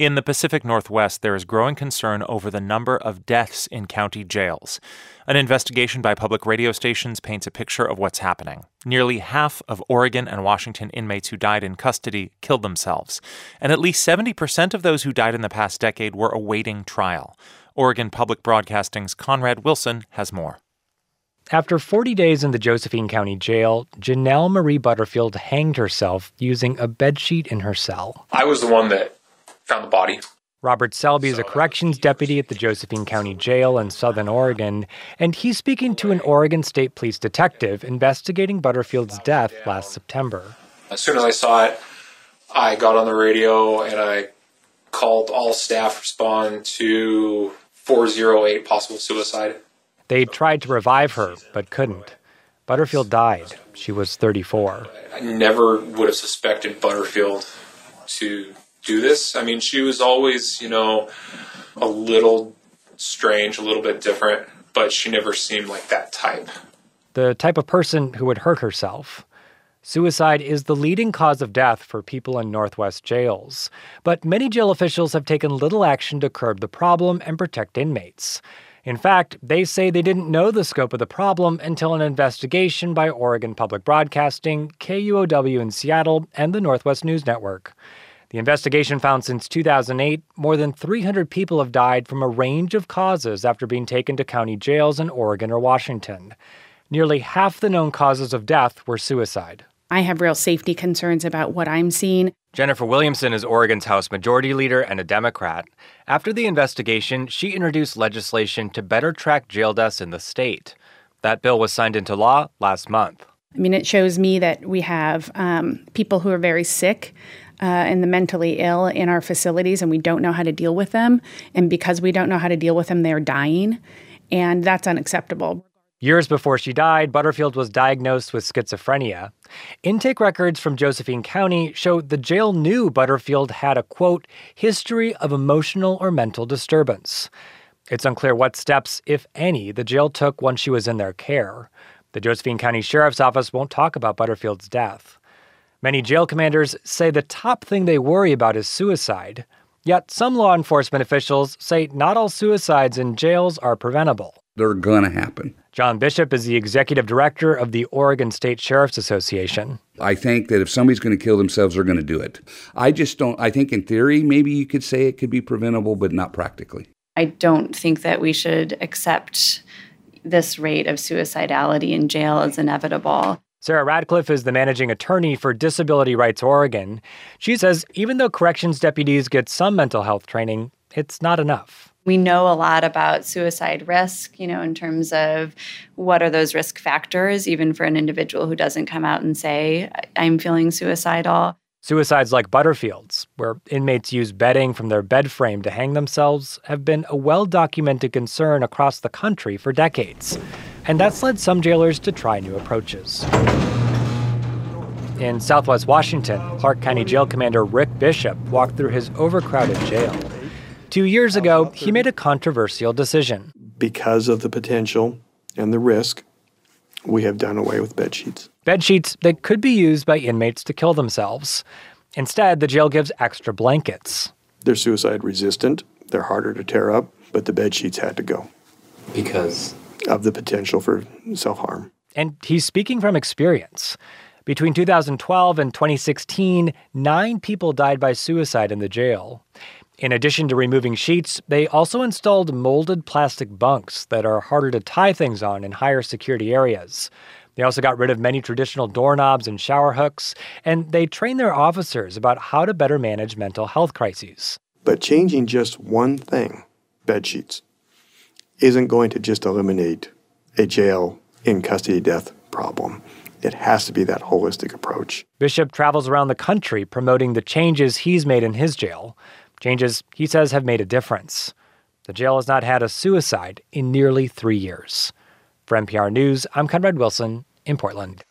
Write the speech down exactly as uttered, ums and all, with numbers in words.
In the Pacific Northwest, there is growing concern over the number of deaths in county jails. An investigation by public radio stations paints a picture of what's happening. Nearly half of Oregon and Washington inmates who died in custody killed themselves, and at least seventy percent of those who died in the past decade were awaiting trial. Oregon Public Broadcasting's Conrad Wilson has more. After forty days in the Josephine County Jail, Janelle Marie Butterfield hanged herself using a bedsheet in her cell. I was the one that found the body. Robert Selby is a corrections deputy at the Josephine County Jail in Southern Oregon, and he's speaking to an Oregon State Police detective investigating Butterfield's death last September. As soon as I saw it, I got on the radio and I called all staff respond to four oh eight possible suicide. They tried to revive her, but couldn't. Butterfield died. She was thirty-four. I never would have suspected Butterfield to do this. I mean, she was always, you know, a little strange, a little bit different, but she never seemed like that type. The type of person who would hurt herself. Suicide is the leading cause of death for people in Northwest jails, but many jail officials have taken little action to curb the problem and protect inmates. In fact, they say they didn't know the scope of the problem until an investigation by Oregon Public Broadcasting, K U O W in Seattle, and the Northwest News Network. The investigation found since two thousand eight, more than three hundred people have died from a range of causes after being taken to county jails in Oregon or Washington. Nearly half the known causes of death were suicide. I have real safety concerns about what I'm seeing. Jennifer Williamson is Oregon's House Majority Leader and a Democrat. After the investigation, she introduced legislation to better track jail deaths in the state. That bill was signed into law last month. I mean, it shows me that we have um, people who are very sick uh, and the mentally ill in our facilities, and we don't know how to deal with them. And because we don't know how to deal with them, they're dying. And that's unacceptable. Years before she died, Butterfield was diagnosed with schizophrenia. Intake records from Josephine County show the jail knew Butterfield had a, quote, history of emotional or mental disturbance. It's unclear what steps, if any, the jail took once she was in their care. The Josephine County Sheriff's Office won't talk about Butterfield's death. Many jail commanders say the top thing they worry about is suicide. Yet some law enforcement officials say not all suicides in jails are preventable. They're going to happen. John Bishop is the executive director of the Oregon State Sheriff's Association. I think that if somebody's going to kill themselves, they're going to do it. I just don't, I think in theory, maybe you could say it could be preventable, but not practically. I don't think that we should accept this rate of suicidality in jail as inevitable. Sarah Radcliffe is the managing attorney for Disability Rights Oregon. She says even though corrections deputies get some mental health training, it's not enough. We know a lot about suicide risk, you know, in terms of what are those risk factors, even for an individual who doesn't come out and say, I'm feeling suicidal. Suicides like Butterfield's, where inmates use bedding from their bed frame to hang themselves, have been a well-documented concern across the country for decades. And that's led some jailers to try new approaches. In Southwest Washington, Clark County Jail Commander Rick Bishop walked through his overcrowded jail. Two years ago, he made a controversial decision. Because of the potential and the risk, we have done away with bed sheets. Bed sheets that could be used by inmates to kill themselves. Instead, the jail gives extra blankets. They're suicide resistant, they're harder to tear up, but the bed sheets had to go. Because? Of the potential for self-harm. And he's speaking from experience. Between two thousand twelve and twenty sixteen, nine people died by suicide in the jail. In addition to removing sheets, they also installed molded plastic bunks that are harder to tie things on in higher security areas. They also got rid of many traditional doorknobs and shower hooks, and they trained their officers about how to better manage mental health crises. But changing just one thing, bed sheets, isn't going to just eliminate a jail in custody death problem. It has to be that holistic approach. Bishop travels around the country promoting the changes he's made in his jail. Changes he says have made a difference. The jail has not had a suicide in nearly three years. For N P R News, I'm Conrad Wilson in Portland.